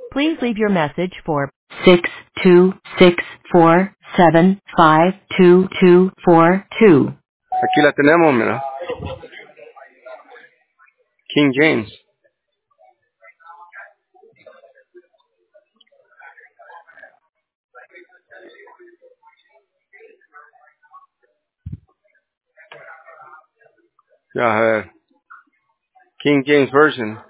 Please leave your message for 62647522242. Aquí la tenemos, mira. King James. Ya, a ver. King James Version.